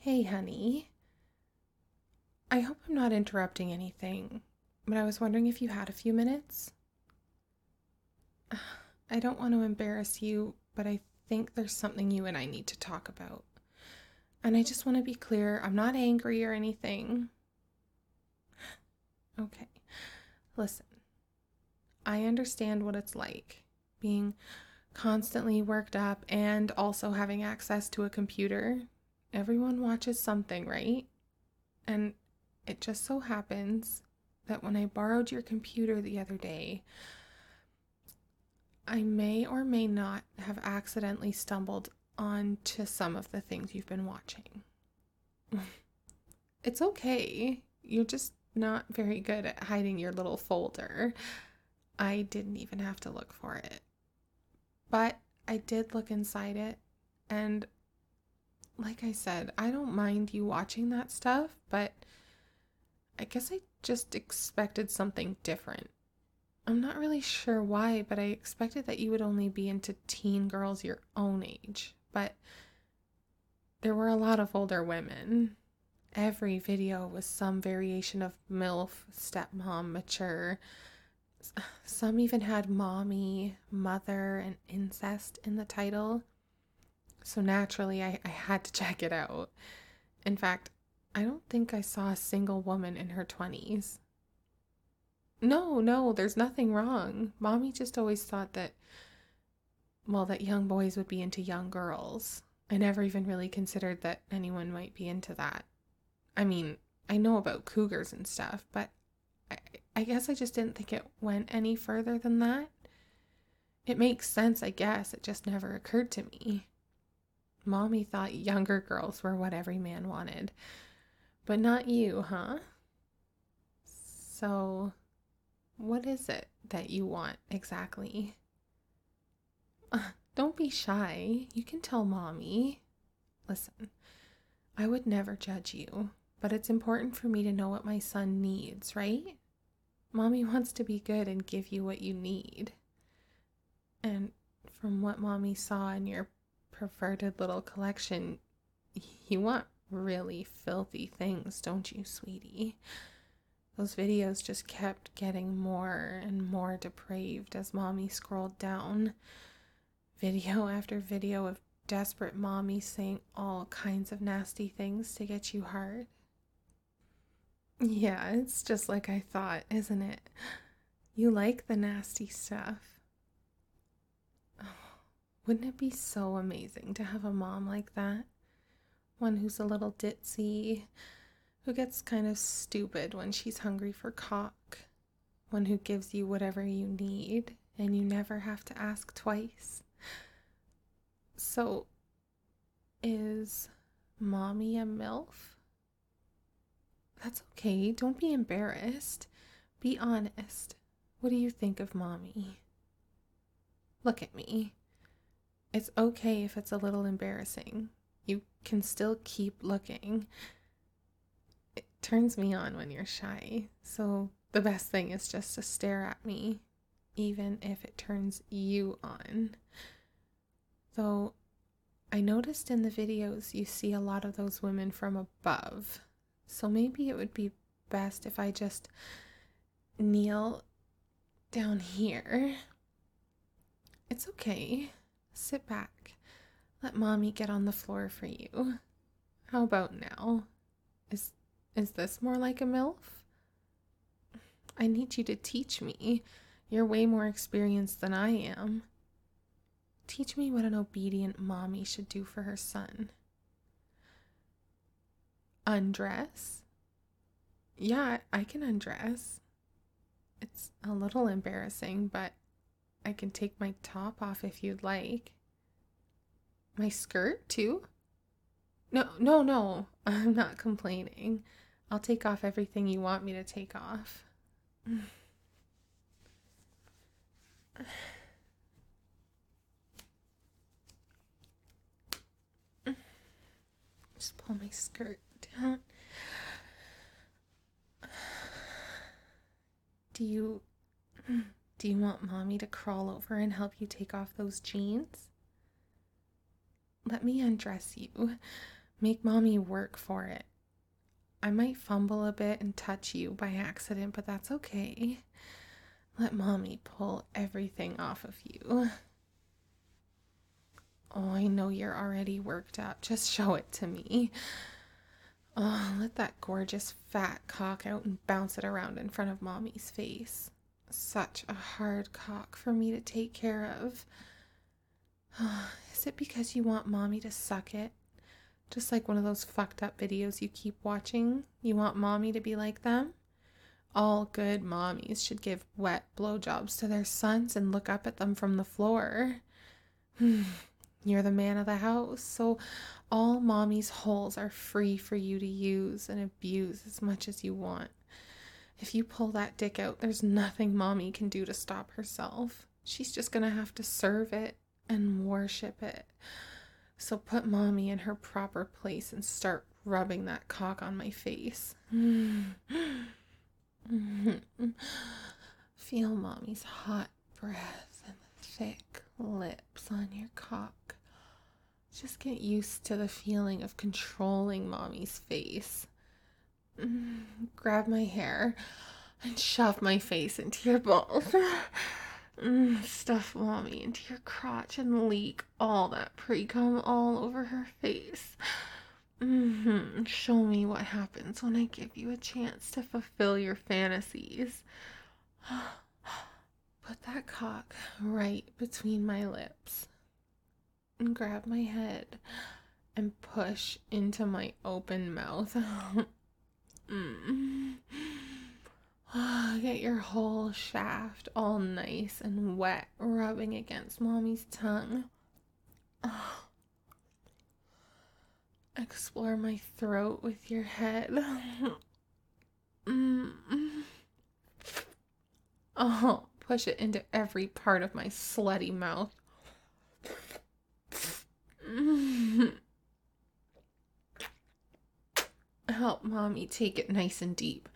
Hey, honey. I hope I'm not interrupting anything, but I was wondering if you had a few minutes. I don't want to embarrass you, but I think there's something you and I need to talk about. And I just want to be clear, I'm not angry or anything. Okay, listen, I understand what it's like being constantly worked up and also having access to a computer. Everyone watches something, right? And it just so happens that when I borrowed your computer the other day, I may or may not have accidentally stumbled onto some of the things you've been watching. It's okay. You're just not very good at hiding your little folder. I didn't even have to look for it. But I did look inside it, and like I said, I don't mind you watching that stuff, but I guess I just expected something different. I'm not really sure why, but I expected that you would only be into teen girls your own age. But there were a lot of older women. Every video was some variation of MILF, stepmom, mature. Some even had mommy, mother, and incest in the title. So naturally, I had to check it out. In fact, I don't think I saw a single woman in her 20s. No, no, there's nothing wrong. Mommy just always thought that, well, that young boys would be into young girls. I never even really considered that anyone might be into that. I mean, I know about cougars and stuff, but I, I guess I just didn't think it went any further than that. It makes sense, I guess. It just never occurred to me. Mommy thought younger girls were what every man wanted, but not you, huh? So, what is it that you want exactly? Don't be shy. You can tell mommy. Listen, I would never judge you, but it's important for me to know what my son needs, right? Mommy wants to be good and give you what you need. And from what mommy saw in your perverted little collection, you want really filthy things, don't you, sweetie? Those videos just kept getting more and more depraved as mommy scrolled down. Video after video of desperate mommy saying all kinds of nasty things to get you hard. Yeah, it's just like I thought, isn't it? You like the nasty stuff. Oh, wouldn't it be so amazing to have a mom like that? One who's a little ditzy, who gets kind of stupid when she's hungry for cock, one who gives you whatever you need and you never have to ask twice. So, is mommy a MILF? That's okay. Don't be embarrassed. Be honest. What do you think of mommy? Look at me. It's okay if it's a little embarrassing. You can still keep looking. It turns me on when you're shy. So the best thing is just to stare at me, even if it turns you on. Though I noticed in the videos you see a lot of those women from above. So maybe it would be best if I just kneel down here. It's okay. Sit back. Let mommy get on the floor for you. How about now? Is is this more like a MILF? I need you to teach me. You're way more experienced than I am. Teach me what an obedient mommy should do for her son. Undress? Yeah, I can undress. It's a little embarrassing, but I can take my top off if you'd like. My skirt, too? No, no, no. I'm not complaining. I'll take off everything you want me to take off. Just pull my skirt down. Do you do you want mommy to crawl over and help you take off those jeans? Let me undress you. Make mommy work for it. I might fumble a bit and touch you by accident, but that's okay. Let mommy pull everything off of you. Oh, I know you're already worked up. Just show it to me. Oh, let that gorgeous fat cock out and bounce it around in front of mommy's face. Such a hard cock for me to take care of. Is it because you want mommy to suck it? Just like one of those fucked up videos you keep watching? You want mommy to be like them? All good mommies should give wet blowjobs to their sons and look up at them from the floor. You're the man of the house, so all mommy's holes are free for you to use and abuse as much as you want. If you pull that dick out, there's nothing mommy can do to stop herself. She's just gonna have to serve it and worship it. So put mommy in her proper place and start rubbing that cock on my face. Feel mommy's hot breath and thick lips on your cock. Just get used to the feeling of controlling mommy's face. Grab my hair and shove my face into your balls. Stuff mommy into your crotch and leak all that pre-cum all over her face. Show me what happens when I give you a chance to fulfill your fantasies. Put that cock right between my lips and grab my head and push into my open mouth. Get your whole shaft all nice and wet, rubbing against mommy's tongue. Explore my throat with your head. Oh, push it into every part of my slutty mouth. Help mommy take it nice and deep.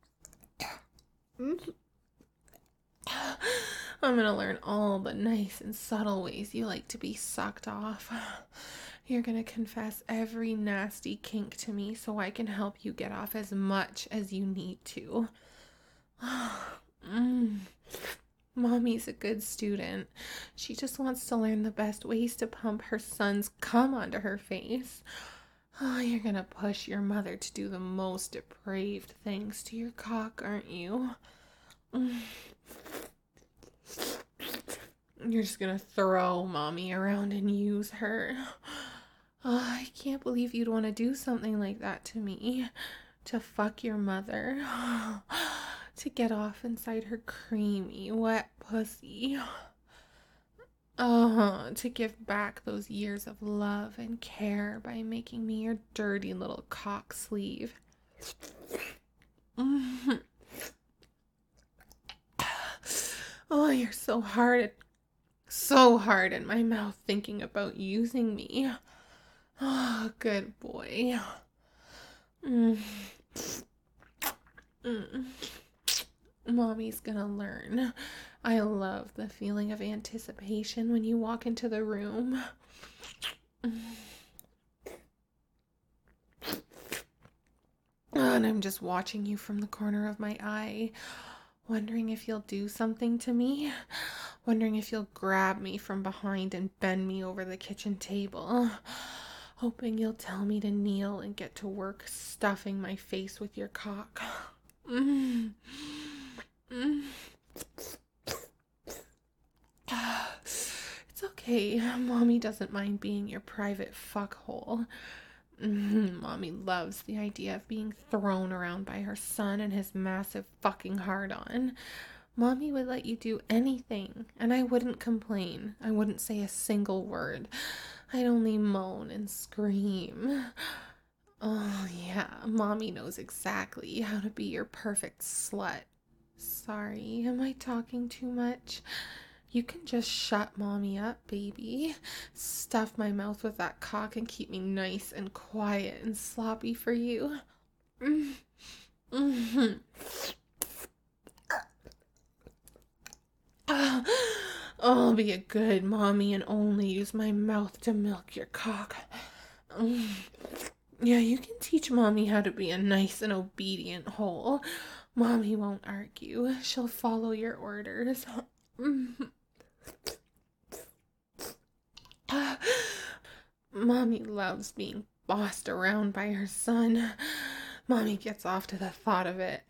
I'm gonna learn all the nice and subtle ways you like to be sucked off. You're gonna confess every nasty kink to me so I can help you get off as much as you need to. Mommy's a good student. She just wants to learn the best ways to pump her son's cum onto her face. Oh, you're gonna push your mother to do the most depraved things to your cock, aren't you? You're just gonna throw mommy around and use her. Oh, I can't believe you'd want to do something like that to me. To fuck your mother. To get off inside her creamy, wet pussy. To give back those years of love and care by making me your dirty little cock sleeve. Oh, you're so hard in my mouth thinking about using me. Oh, good boy. Mommy's gonna learn. I love the feeling of anticipation when you walk into the room. And I'm just watching you from the corner of my eye, wondering if you'll do something to me, wondering if you'll grab me from behind and bend me over the kitchen table, hoping you'll tell me to kneel and get to work stuffing my face with your cock. It's okay. Mommy doesn't mind being your private fuckhole. Mommy loves the idea of being thrown around by her son and his massive fucking hard-on. Mommy would let you do anything, and I wouldn't complain. I wouldn't say a single word. I'd only moan and scream. Oh, yeah, Mommy knows exactly how to be your perfect slut. Sorry, am I talking too much? You can just shut Mommy up, baby. Stuff my mouth with that cock and keep me nice and quiet and sloppy for you. I'll be a good mommy and only use my mouth to milk your cock. Yeah, you can teach mommy how to be a nice and obedient hole. Mommy won't argue. She'll follow your orders. Mommy loves being bossed around by her son. Mommy gets off to the thought of it.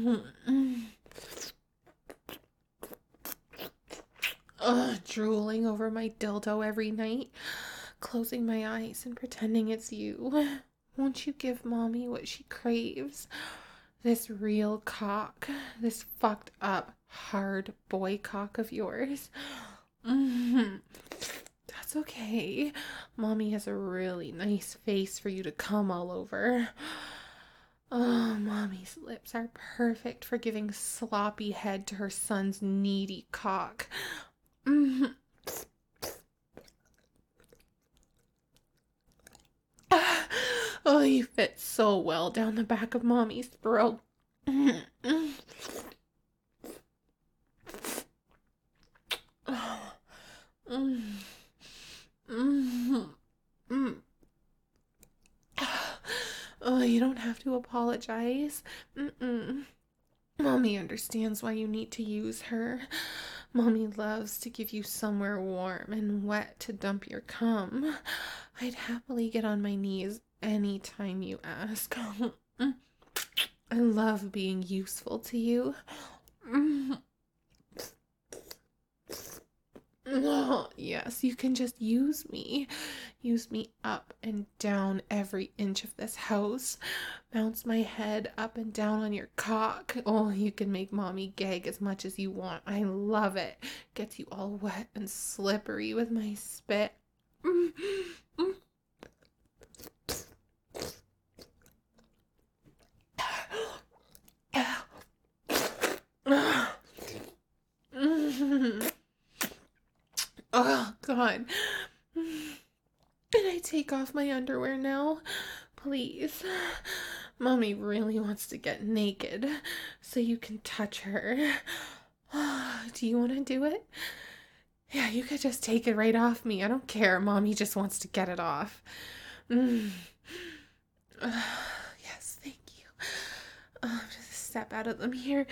Drooling over my dildo every night, closing my eyes and pretending it's you. Won't you give mommy what she craves? This real cock, this fucked up, hard boy cock of yours. That's okay. Mommy has a really nice face for you to come all over. Oh, mommy's lips are perfect for giving sloppy head to her son's needy cock. Oh, you fit so well down the back of mommy's throat. Oh, you don't have to apologize. Mommy understands why you need to use her. Mommy loves to give you somewhere warm and wet to dump your cum. I'd happily get on my knees anytime you ask. I love being useful to you. Oh, yes, you can just use me. Use me up and down every inch of this house. Bounce my head up and down on your cock. Oh, you can make mommy gag as much as you want. I love it. Gets you all wet and slippery with my spit. Oh, God. Can I take off my underwear now? Please. Mommy really wants to get naked so you can touch her. Do you want to do it? Yeah, you could just take it right off me. I don't care. Mommy just wants to get it off. Yes, thank you. Just step out of them here.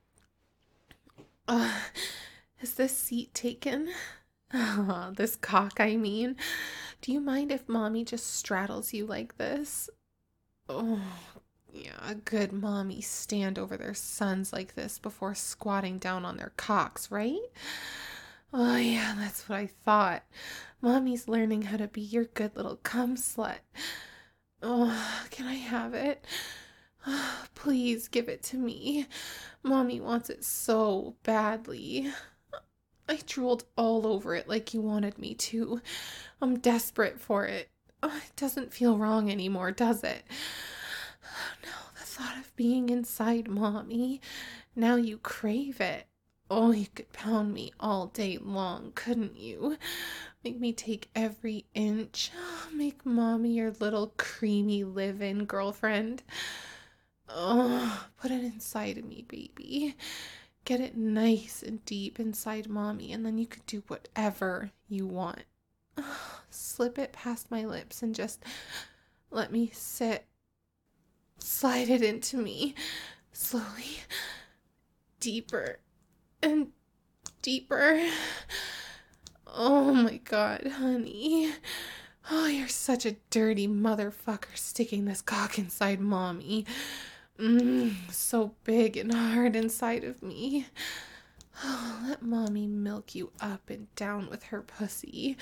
Is this seat taken? This cock, I mean. Do you mind if mommy just straddles you like this? Oh, yeah, good mommies stand over their sons like this before squatting down on their cocks, right? Oh, yeah, that's what I thought. Mommy's learning how to be your good little cum slut. Oh, can I have it? Please give it to me. Mommy wants it so badly. I drooled all over it like you wanted me to. I'm desperate for it. It doesn't feel wrong anymore, does it? No, the thought of being inside mommy. Now you crave it. Oh, you could pound me all day long, couldn't you? Make me take every inch. Make mommy your little creamy live-in girlfriend. Oh, put it inside of me, baby. Get it nice and deep inside mommy, and then you could do whatever you want. Slip it past my lips and just let me sit. Slide it into me slowly, deeper and deeper. Oh my God, honey. Oh, you're such a dirty motherfucker sticking this cock inside mommy. So big and hard inside of me. Oh, let mommy milk you up and down with her pussy.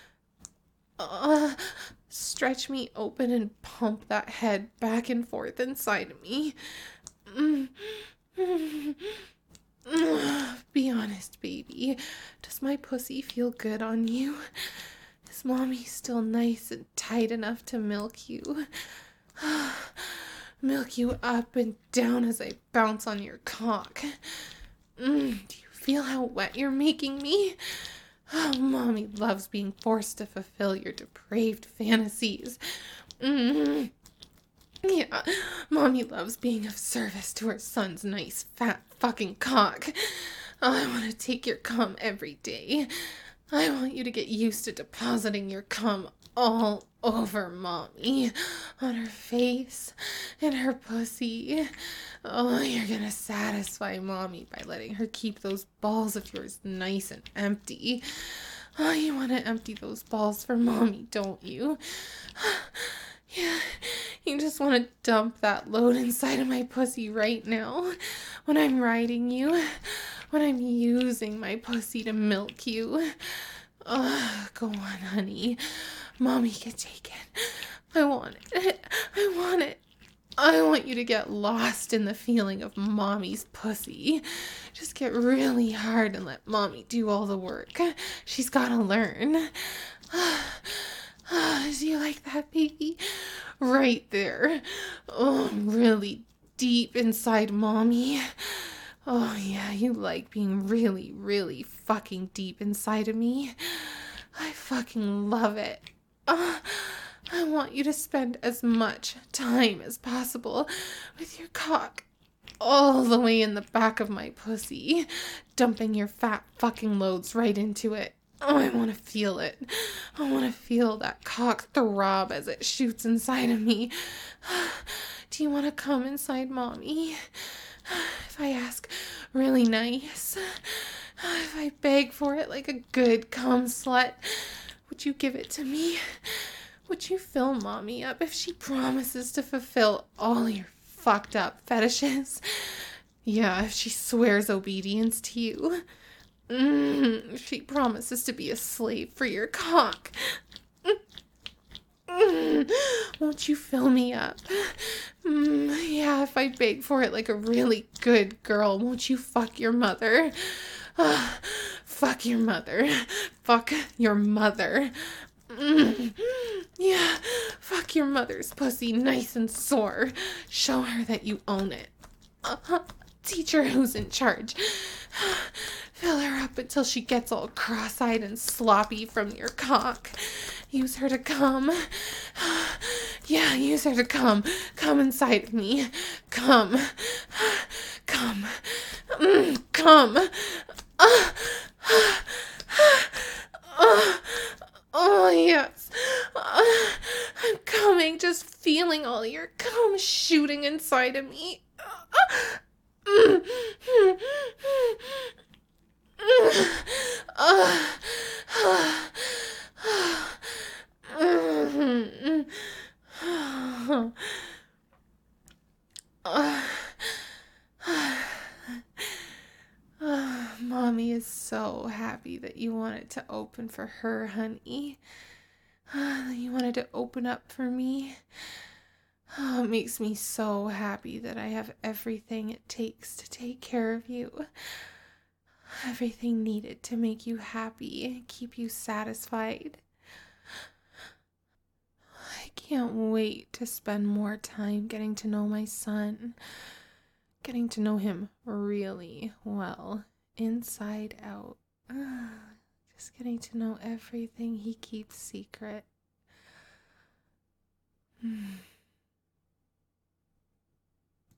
Stretch me open and pump that head back and forth inside of me. Be honest, baby. Does my pussy feel good on you? Is mommy still nice and tight enough to milk you? Milk you up and down as I bounce on your cock. Do you feel how wet you're making me? Oh, mommy loves being forced to fulfill your depraved fantasies. Yeah, mommy loves being of service to her son's nice fat fucking cock. I want to take your cum every day. I want you to get used to depositing your cum all over mommy, on her face, and her pussy. Oh, you're gonna satisfy mommy by letting her keep those balls of yours nice and empty. Oh, you want to empty those balls for mommy, don't you? Yeah, you just want to dump that load inside of my pussy right now when I'm riding you, when I'm using my pussy to milk you. Go on, honey. Mommy can take it. I want it. I want it. I want you to get lost in the feeling of mommy's pussy. Just get really hard and let mommy do all the work. She's gotta learn. Do you like that, baby? Right there. Oh, really deep inside mommy. Oh, yeah, you like being really, really fucking deep inside of me. I fucking love it. I want you to spend as much time as possible with your cock all the way in the back of my pussy, dumping your fat fucking loads right into it. Oh, I want to feel it. I want to feel that cock throb as it shoots inside of me. Do you want to come inside mommy? If I ask really nice, if I beg for it like a good cum slut, would you give it to me? Would you fill mommy up if she promises to fulfill all your fucked up fetishes? Yeah, if she swears obedience to you. If she promises to be a slave for your cock. Won't you fill me up? Yeah, if I beg for it like a really good girl, won't you fuck your mother? Fuck your mother. Fuck your mother. Yeah, fuck your mother's pussy nice and sore. Show her that you own it. Teach her who's in charge. Fill her up until she gets all cross-eyed and sloppy from your cock. Use her to come. Yeah, use her to come. Come inside of me. Come. Come. Come. Oh, yes. I'm coming, just feeling all your cum shooting inside of me. Mommy is so happy that you wanted to open for her, honey. You wanted to open up for me. Oh, it makes me so happy that I have everything it takes to take care of you. Everything needed to make you happy and keep you satisfied. I can't wait to spend more time getting to know my son. Getting to know him really well, inside out. Just getting to know everything he keeps secret.